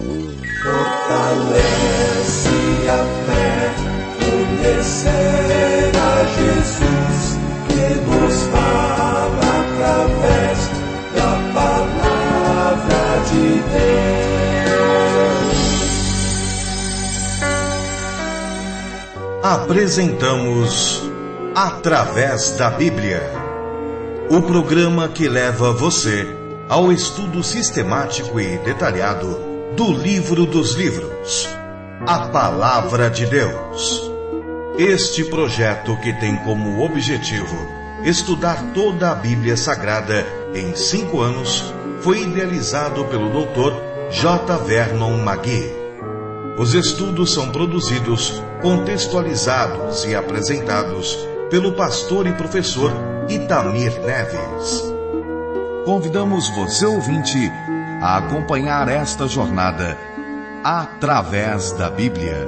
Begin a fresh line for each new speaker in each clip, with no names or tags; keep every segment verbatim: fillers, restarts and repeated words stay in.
Fortalece a fé, conhecer a Jesus, que nos fala através da palavra de Deus.
Apresentamos Através da Bíblia, o programa que leva você ao estudo sistemático e detalhado do livro dos livros, a Palavra de Deus. Este projeto, que tem como objetivo estudar toda a Bíblia Sagrada em cinco anos, foi idealizado pelo doutor J. Vernon McGee. Os estudos são produzidos, contextualizados e apresentados pelo pastor e professor Itamir Neves. Convidamos você, ouvinte, a acompanhar esta jornada através da Bíblia.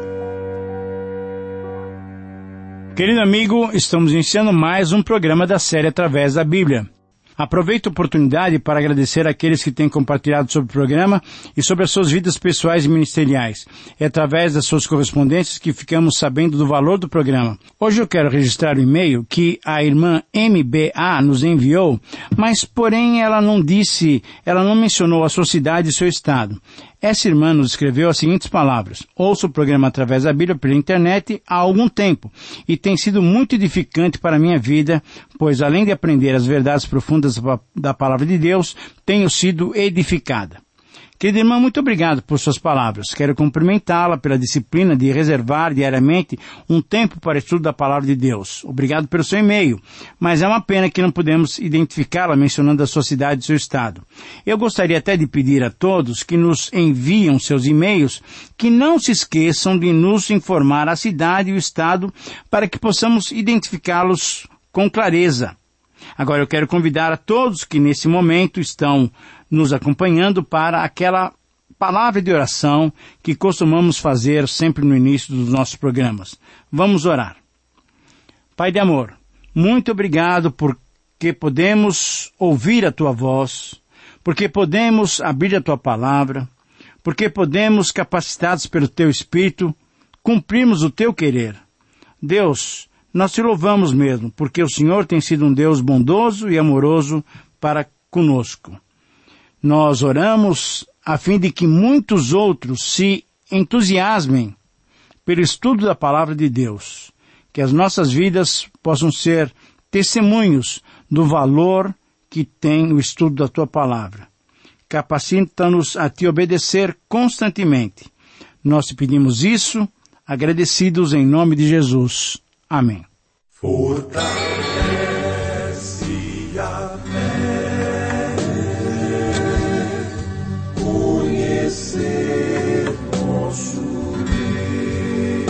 Querido amigo, estamos iniciando mais um programa da série Através da Bíblia. Aproveito a oportunidade para agradecer àqueles que têm compartilhado sobre o programa e sobre as suas vidas pessoais e ministeriais. É através das suas correspondências que ficamos sabendo do valor do programa. Hoje eu quero registrar o e-mail que a irmã M B A nos enviou, mas porém ela não disse, ela não mencionou a sua cidade e seu estado. Essa irmã nos escreveu as seguintes palavras: ouço o programa Através da Bíblia pela internet há algum tempo e tem sido muito edificante para a minha vida, pois além de aprender as verdades profundas da Palavra de Deus, tenho sido edificada. Querida irmã, muito obrigado por suas palavras. Quero cumprimentá-la pela disciplina de reservar diariamente um tempo para estudo da Palavra de Deus. Obrigado pelo seu e-mail, mas é uma pena que não podemos identificá-la mencionando a sua cidade e seu estado. Eu gostaria até de pedir a todos que nos enviam seus e-mails que não se esqueçam de nos informar a cidade e o estado para que possamos identificá-los com clareza. Agora eu quero convidar a todos que nesse momento estão nos acompanhando para aquela palavra de oração que costumamos fazer sempre no início dos nossos programas. Vamos orar. Pai de amor, muito obrigado porque podemos ouvir a Tua voz, porque podemos abrir a Tua palavra, porque podemos, capacitados pelo Teu Espírito, cumprirmos o Teu querer. Deus, nós Te louvamos mesmo, porque o Senhor tem sido um Deus bondoso e amoroso para conosco. Nós oramos a fim de que muitos outros se entusiasmem pelo estudo da Palavra de Deus, que as nossas vidas possam ser testemunhos do valor que tem o estudo da Tua Palavra. Capacita-nos a Te obedecer constantemente. Nós Te pedimos isso, agradecidos em nome de Jesus. Amém.
Fortalece a fé, conhecer nosso Deus.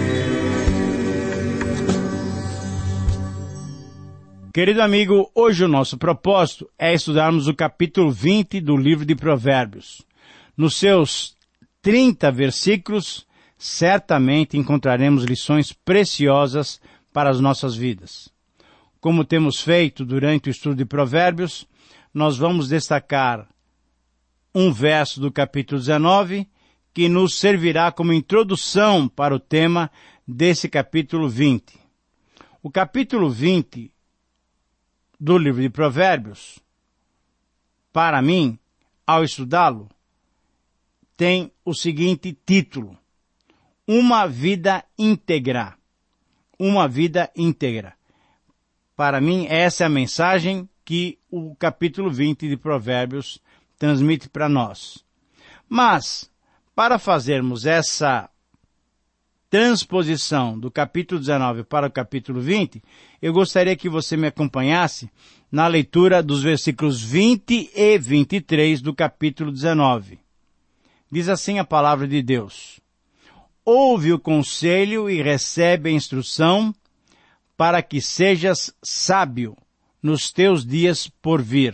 Querido amigo, hoje o nosso propósito é estudarmos o capítulo vinte do livro de Provérbios. Nos seus trinta versículos, certamente encontraremos lições preciosas para as nossas vidas. Como temos feito durante o estudo de Provérbios, nós vamos destacar um verso do capítulo dezenove que nos servirá como introdução para o tema desse capítulo vinte. O capítulo vinte do livro de Provérbios, para mim, ao estudá-lo, tem o seguinte título: Uma vida íntegra. Uma vida íntegra. Para mim, essa é a mensagem que o capítulo vinte de Provérbios transmite para nós. Mas, para fazermos essa transposição do capítulo dezenove para o capítulo vinte, eu gostaria que você me acompanhasse na leitura dos versículos vinte e vinte e três do capítulo dezenove. Diz assim a palavra de Deus: ouve o conselho e recebe a instrução, para que sejas sábio nos teus dias por vir.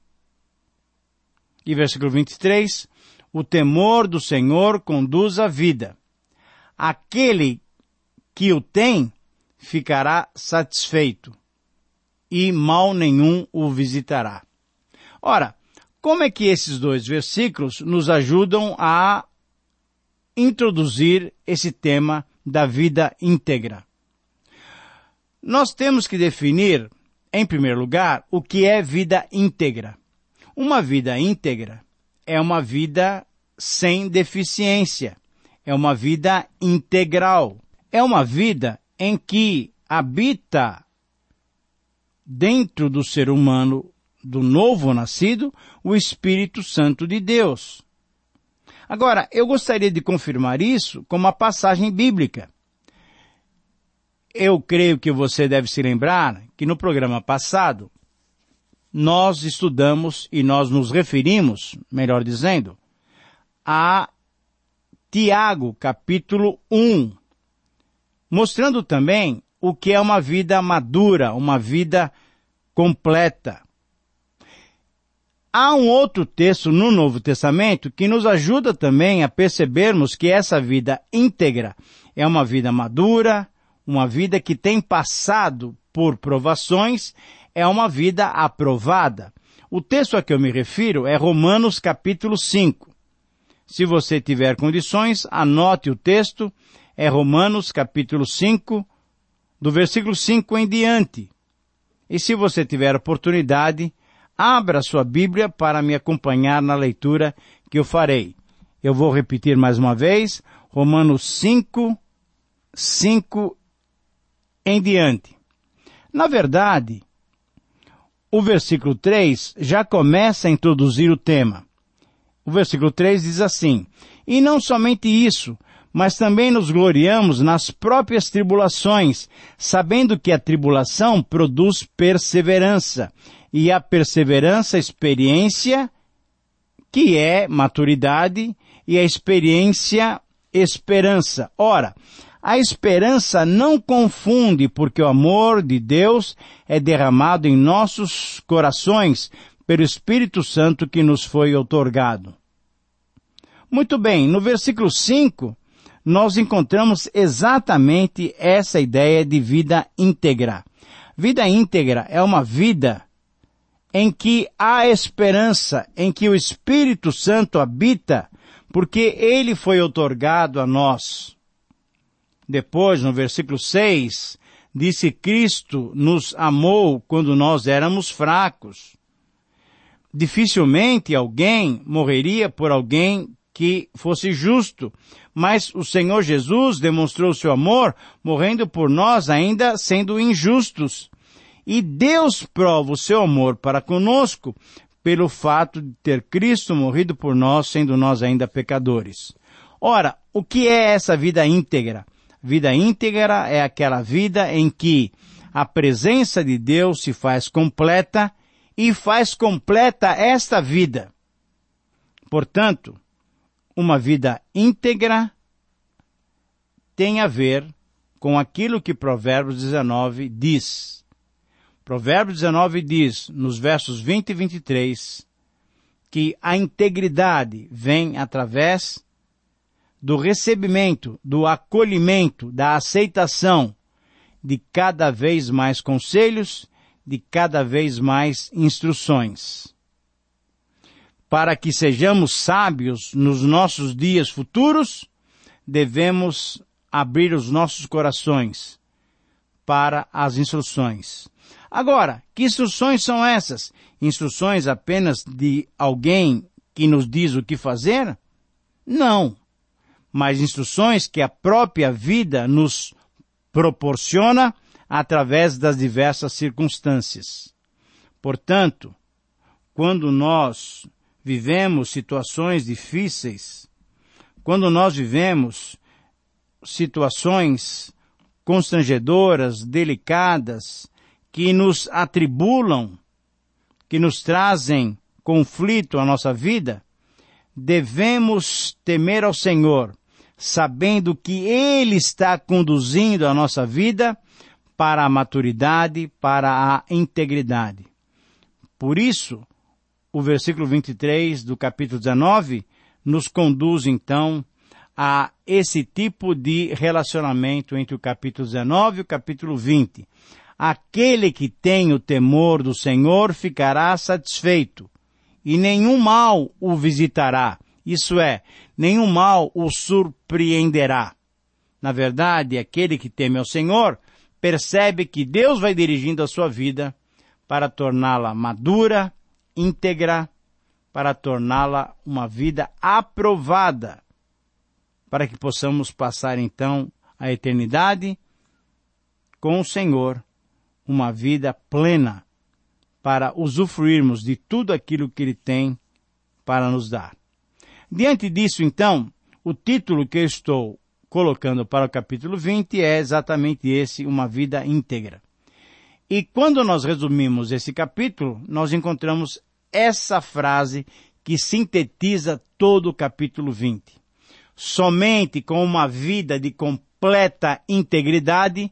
E versículo vinte e três, o temor do Senhor conduz à vida. Aquele que o tem ficará satisfeito, e mal nenhum o visitará. Ora, como é que esses dois versículos nos ajudam a introduzir esse tema da vida íntegra. Nós temos que definir, em primeiro lugar, o que é vida íntegra. Uma vida íntegra é uma vida sem deficiência, é uma vida integral, é uma vida em que habita dentro do ser humano, do novo nascido, o Espírito Santo de Deus. Agora, eu gostaria de confirmar isso com uma passagem bíblica. Eu creio que você deve se lembrar que no programa passado, nós estudamos e nós nos referimos, melhor dizendo, a Tiago, capítulo um, mostrando também o que é uma vida madura, uma vida completa. Há um outro texto no Novo Testamento que nos ajuda também a percebermos que essa vida íntegra é uma vida madura, uma vida que tem passado por provações, é uma vida aprovada. O texto a que eu me refiro é Romanos capítulo cinco. Se você tiver condições, anote o texto, é Romanos capítulo cinco, do versículo cinco em diante. E se você tiver oportunidade, abra sua Bíblia para me acompanhar na leitura que eu farei. Eu vou repetir mais uma vez, Romanos cinco, cinco em diante. Na verdade, o versículo três já começa a introduzir o tema. O versículo três diz assim: e não somente isso, mas também nos gloriamos nas próprias tribulações, sabendo que a tribulação produz perseverança, e a perseverança, experiência, que é maturidade, e a experiência, esperança. Ora, a esperança não confunde, porque o amor de Deus é derramado em nossos corações pelo Espírito Santo que nos foi outorgado. Muito bem, no versículo cinco, nós encontramos exatamente essa ideia de vida íntegra. Vida íntegra é uma vida em que há esperança, em que o Espírito Santo habita, porque ele foi outorgado a nós. Depois, no versículo seis, disse: Cristo nos amou quando nós éramos fracos. Dificilmente alguém morreria por alguém que fosse justo, mas o Senhor Jesus demonstrou seu amor morrendo por nós ainda sendo injustos. E Deus prova o seu amor para conosco pelo fato de ter Cristo morrido por nós, sendo nós ainda pecadores. Ora, o que é essa vida íntegra? Vida íntegra é aquela vida em que a presença de Deus se faz completa e faz completa esta vida. Portanto, uma vida íntegra tem a ver com aquilo que Provérbios dezenove diz. Provérbios dezenove diz, nos versos vinte e vinte e três, que a integridade vem através do recebimento, do acolhimento, da aceitação de cada vez mais conselhos, de cada vez mais instruções. Para que sejamos sábios nos nossos dias futuros, devemos abrir os nossos corações para as instruções. Agora, que instruções são essas? Instruções apenas de alguém que nos diz o que fazer? Não. Mas instruções que a própria vida nos proporciona através das diversas circunstâncias. Portanto, quando nós vivemos situações difíceis, quando nós vivemos situações constrangedoras, delicadas, que nos atribulam, que nos trazem conflito à nossa vida, devemos temer ao Senhor, sabendo que Ele está conduzindo a nossa vida para a maturidade, para a integridade. Por isso, o versículo vinte e três do capítulo dezenove nos conduz, então, a esse tipo de relacionamento entre o capítulo dezenove e o capítulo vinte. Aquele que tem o temor do Senhor ficará satisfeito, e nenhum mal o visitará, Isso é, nenhum mal o surpreenderá. Na verdade, aquele que teme ao Senhor percebe que Deus vai dirigindo a sua vida para torná-la madura, íntegra, para torná-la uma vida aprovada, para que possamos passar então a eternidade com o Senhor, uma vida plena, para usufruirmos de tudo aquilo que Ele tem para nos dar. Diante disso, então, o título que eu estou colocando para o capítulo vinte é exatamente esse, uma vida íntegra. E quando nós resumimos esse capítulo, nós encontramos essa frase que sintetiza todo o capítulo vinte. Somente com uma vida de completa integridade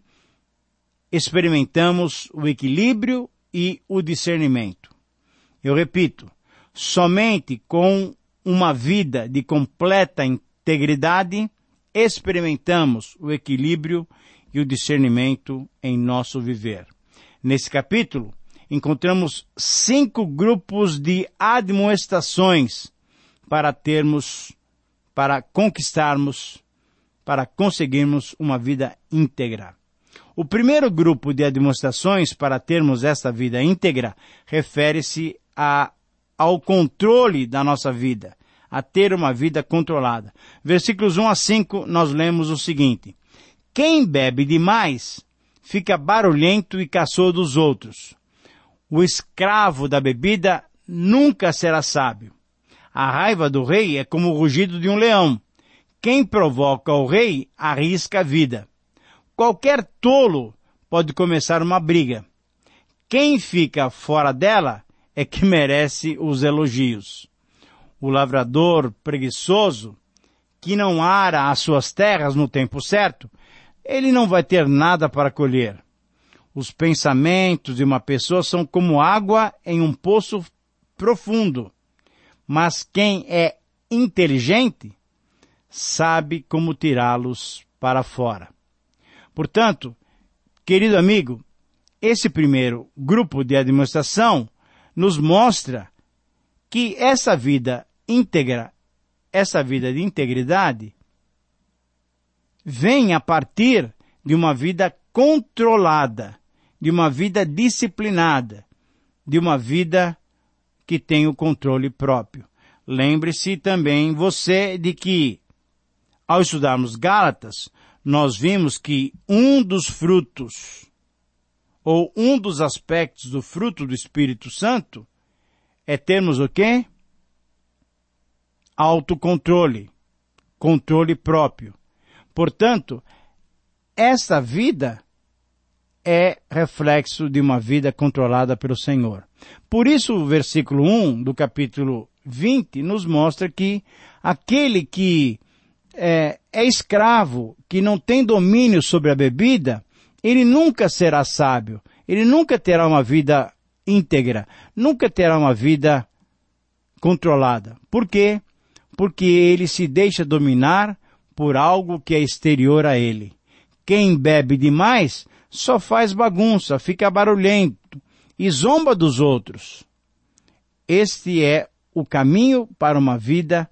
experimentamos o equilíbrio e o discernimento. Eu repito, somente com uma vida de completa integridade experimentamos o equilíbrio e o discernimento em nosso viver. Nesse capítulo, encontramos cinco grupos de admoestações para termos, para conquistarmos, para conseguirmos uma vida íntegra. O primeiro grupo de admoestações para termos esta vida íntegra refere-se a, ao controle da nossa vida, a ter uma vida controlada. Versículos um a cinco, nós lemos o seguinte: quem bebe demais fica barulhento e caçoa dos outros. O escravo da bebida nunca será sábio. A raiva do rei é como o rugido de um leão. Quem provoca o rei arrisca a vida. Qualquer tolo pode começar uma briga. Quem fica fora dela é que merece os elogios. O lavrador preguiçoso, que não ara as suas terras no tempo certo, ele não vai ter nada para colher. Os pensamentos de uma pessoa são como água em um poço profundo. Mas quem é inteligente sabe como tirá-los para fora. Portanto, querido amigo, esse primeiro grupo de administração nos mostra que essa vida íntegra, essa vida de integridade, vem a partir de uma vida controlada, de uma vida disciplinada, de uma vida que tem o controle próprio. Lembre-se também você de que, ao estudarmos Gálatas, nós vimos que um dos frutos, ou um dos aspectos do fruto do Espírito Santo, é termos o quê? Autocontrole, controle próprio. Portanto, esta vida é reflexo de uma vida controlada pelo Senhor. Por isso, o versículo um do capítulo vinte nos mostra que aquele que é, é escravo, que não tem domínio sobre a bebida, ele nunca será sábio, ele nunca terá uma vida íntegra, nunca terá uma vida controlada. Por quê? Porque ele se deixa dominar por algo que é exterior a ele. Quem bebe demais só faz bagunça, fica barulhento e zomba dos outros. Este é o caminho para uma vida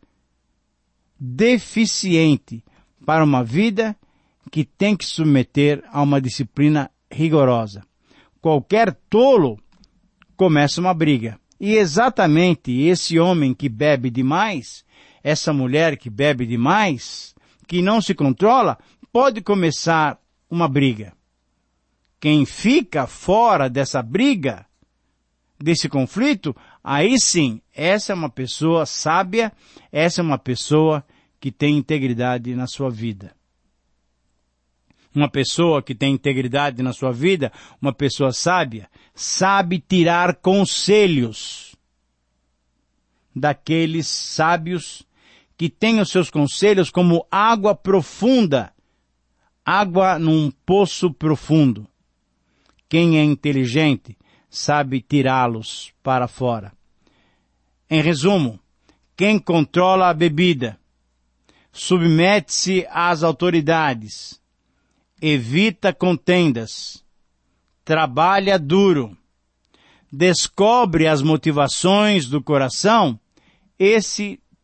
deficiente, para uma vida que tem que submeter a uma disciplina rigorosa. Qualquer tolo começa uma briga. E exatamente esse homem que bebe demais, essa mulher que bebe demais, que não se controla, pode começar uma briga. Quem fica fora dessa briga, desse conflito, aí sim, essa é uma pessoa sábia, essa é uma pessoa que tem integridade na sua vida. Uma pessoa que tem integridade na sua vida, uma pessoa sábia, sabe tirar conselhos daqueles sábios que têm os seus conselhos como água profunda, água num poço profundo. Quem é inteligente sabe tirá-los para fora. Em resumo, quem controla a bebida, submete-se às autoridades, evita contendas, trabalha duro, descobre as motivações do coração, esse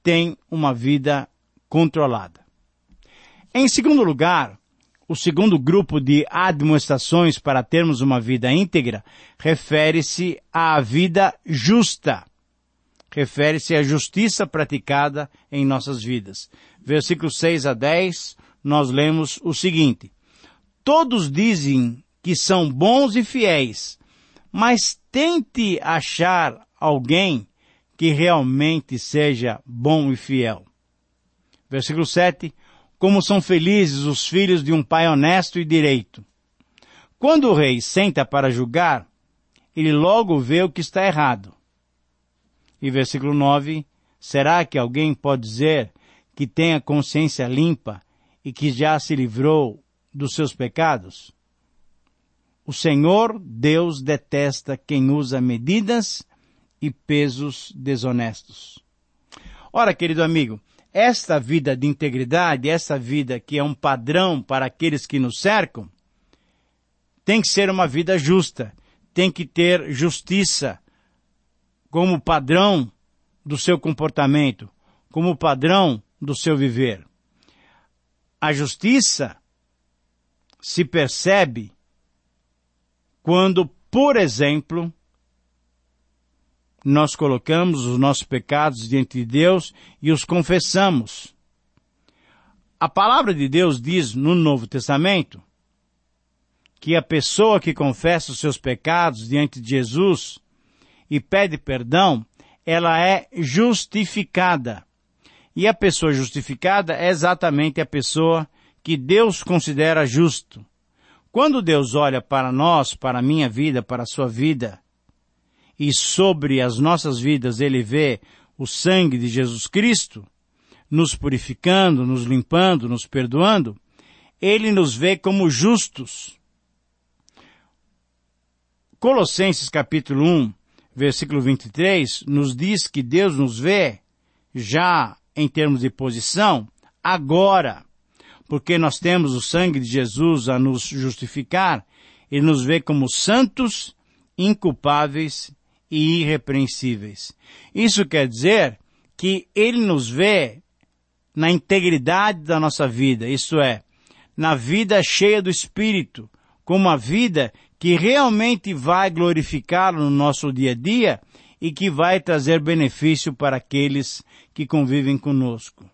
tem uma vida controlada. Em segundo lugar, o segundo grupo de admoestações para termos uma vida íntegra refere-se à vida justa. Refere-se à justiça praticada em nossas vidas. Versículos seis a dez, nós lemos o seguinte: todos dizem que são bons e fiéis, mas tente achar alguém que realmente seja bom e fiel. Versículo sete, como são felizes os filhos de um pai honesto e direito. Quando o rei senta para julgar, ele logo vê o que está errado. E versículo nove, será que alguém pode dizer que tem a consciência limpa e que já se livrou dos seus pecados? O Senhor Deus detesta quem usa medidas e pesos desonestos. Ora, querido amigo, esta vida de integridade, essa vida que é um padrão para aqueles que nos cercam, tem que ser uma vida justa, tem que ter justiça como padrão do seu comportamento, como padrão do seu viver. A justiça se percebe quando, por exemplo, nós colocamos os nossos pecados diante de Deus e os confessamos. A palavra de Deus diz no Novo Testamento que a pessoa que confessa os seus pecados diante de Jesus e pede perdão, ela é justificada. E a pessoa justificada é exatamente a pessoa que Deus considera justo. Quando Deus olha para nós, para a minha vida, para a sua vida, e sobre as nossas vidas Ele vê o sangue de Jesus Cristo, nos purificando, nos limpando, nos perdoando, Ele nos vê como justos. Colossenses capítulo um, versículo vinte e três, nos diz que Deus nos vê, já em termos de posição, agora, porque nós temos o sangue de Jesus a nos justificar, Ele nos vê como santos, inculpáveis e irrepreensíveis. Isso quer dizer que Ele nos vê na integridade da nossa vida, isto é, na vida cheia do Espírito, como uma vida que realmente vai glorificá-lo no nosso dia a dia e que vai trazer benefício para aqueles que convivem conosco.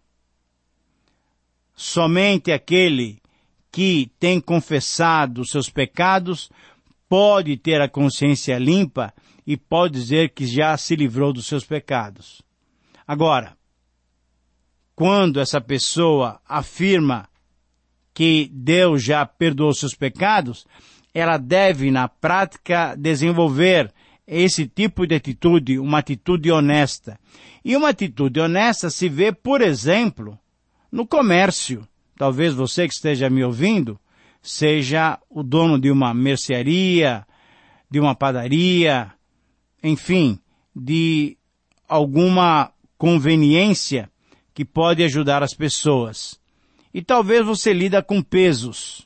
Somente aquele que tem confessado os seus pecados pode ter a consciência limpa e pode dizer que já se livrou dos seus pecados. Agora, quando essa pessoa afirma que Deus já perdoou seus pecados, ela deve, na prática, desenvolver esse tipo de atitude, uma atitude honesta. E uma atitude honesta se vê, por exemplo, no comércio. Talvez você que esteja me ouvindo seja o dono de uma mercearia, de uma padaria, enfim, de alguma conveniência que pode ajudar as pessoas. E talvez você lida com pesos.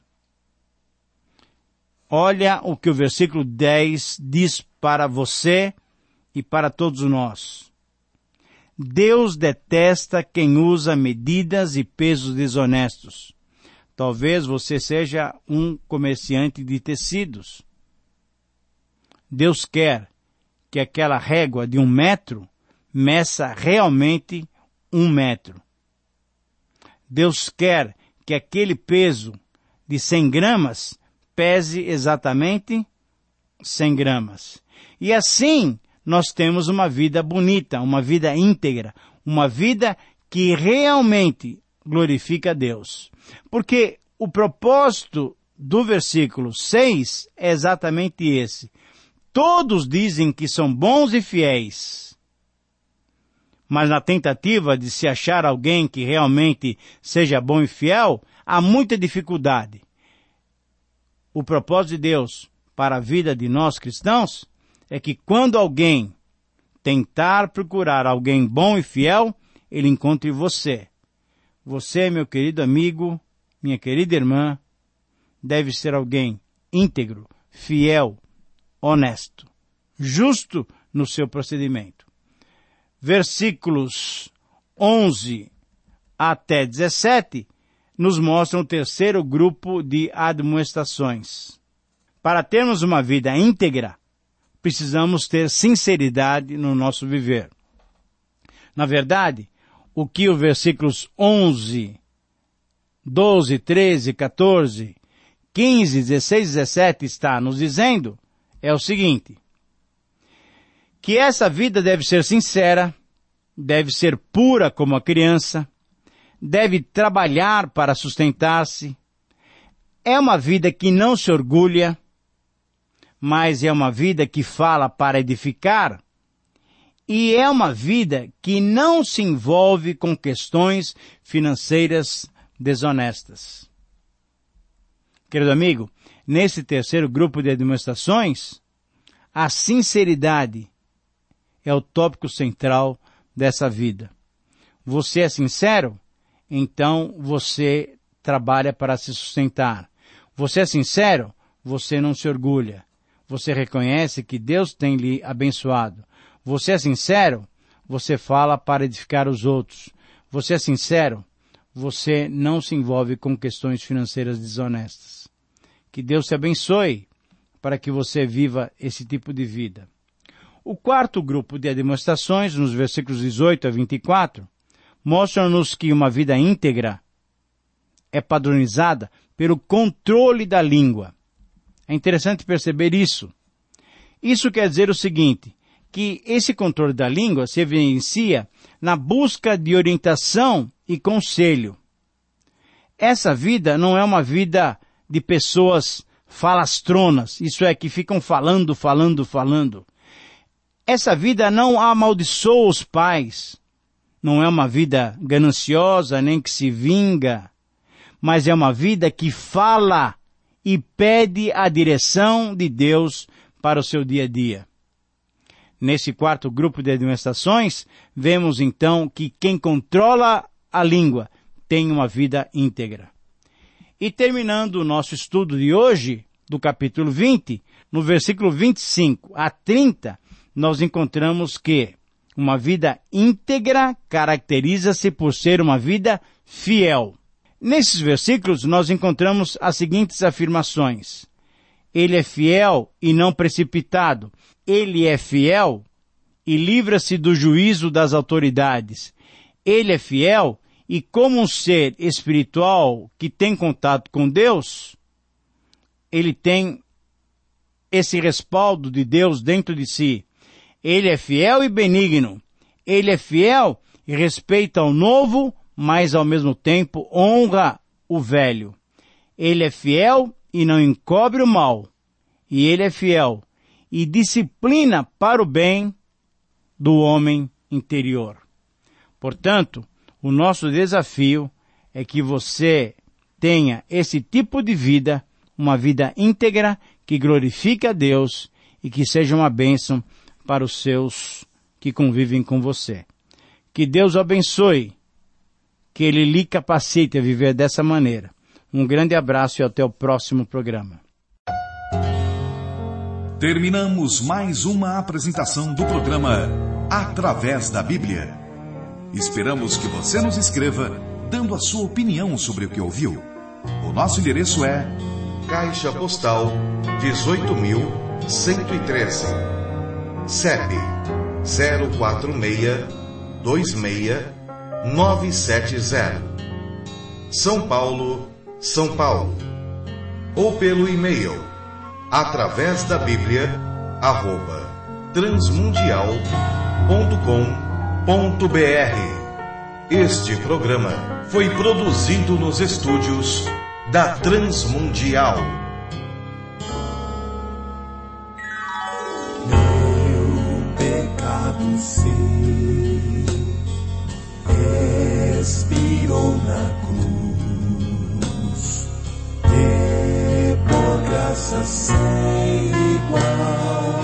Olha o que o versículo dez diz para você e para todos nós. Deus detesta quem usa medidas e pesos desonestos. Talvez você seja um comerciante de tecidos. Deus quer que aquela régua de um metro meça realmente um metro. Deus quer que aquele peso de cem gramas pese exatamente cem gramas. E assim nós temos uma vida bonita, uma vida íntegra, uma vida que realmente glorifica a Deus. Porque o propósito do versículo seis é exatamente esse. Todos dizem que são bons e fiéis, mas na tentativa de se achar alguém que realmente seja bom e fiel, há muita dificuldade. O propósito de Deus para a vida de nós cristãos é que quando alguém tentar procurar alguém bom e fiel, ele encontre você. Você, meu querido amigo, minha querida irmã, deve ser alguém íntegro, fiel, honesto, justo no seu procedimento. Versículos onze até dezessete, nos mostram o terceiro grupo de admoestações. Para termos uma vida íntegra, precisamos ter sinceridade no nosso viver. Na verdade, o que os versículos onze, doze, treze, quatorze, quinze, dezesseis e dezessete está nos dizendo é o seguinte: que essa vida deve ser sincera, deve ser pura como a criança, deve trabalhar para sustentar-se, é uma vida que não se orgulha, mas é uma vida que fala para edificar, e é uma vida que não se envolve com questões financeiras desonestas. Querido amigo, nesse terceiro grupo de demonstrações, a sinceridade é o tópico central dessa vida. Você é sincero? Então você trabalha para se sustentar. Você é sincero? Você não se orgulha. Você reconhece que Deus tem lhe abençoado. Você é sincero? Você fala para edificar os outros. Você é sincero? Você não se envolve com questões financeiras desonestas. Que Deus te abençoe para que você viva esse tipo de vida. O quarto grupo de demonstrações, nos versículos dezoito a vinte e quatro, mostra-nos que uma vida íntegra é padronizada pelo controle da língua. É interessante perceber isso. Isso quer dizer o seguinte, que esse controle da língua se evidencia na busca de orientação e conselho. Essa vida não é uma vida de pessoas falastronas, isso é, que ficam falando, falando, falando. Essa vida não amaldiçoa os pais, não é uma vida gananciosa, nem que se vinga, mas é uma vida que fala e pede a direção de Deus para o seu dia a dia. Nesse quarto grupo de demonstrações, vemos então que quem controla a língua tem uma vida íntegra. E terminando o nosso estudo de hoje, do capítulo vinte, no versículo vinte e cinco a trinta, nós encontramos que uma vida íntegra caracteriza-se por ser uma vida fiel. Nesses versículos nós encontramos as seguintes afirmações: ele é fiel e não precipitado, ele é fiel e livra-se do juízo das autoridades, ele é fiel e, como um ser espiritual que tem contato com Deus, ele tem esse respaldo de Deus dentro de si. Ele é fiel e benigno. Ele é fiel e respeita o novo, mas ao mesmo tempo honra o velho. Ele é fiel e não encobre o mal. E ele é fiel e disciplina para o bem do homem interior. Portanto, o nosso desafio é que você tenha esse tipo de vida, uma vida íntegra, que glorifique a Deus e que seja uma bênção para os seus que convivem com você. Que Deus o abençoe, que Ele lhe capacite a viver dessa maneira. Um grande abraço e até o próximo programa.
Terminamos mais uma apresentação do programa Através da Bíblia. Esperamos que você nos escreva, dando a sua opinião sobre o que ouviu. O nosso endereço é Caixa Postal dezoito mil cento e treze, C E P zero quatro seis dois seis nove sete zero, São Paulo, São Paulo. Ou pelo e-mail através da Bíblia arroba transmundial ponto com ponto br. Este programa foi produzido nos estúdios da Transmundial.
Meu pecado sim expirou na cruz, e por graça sem igual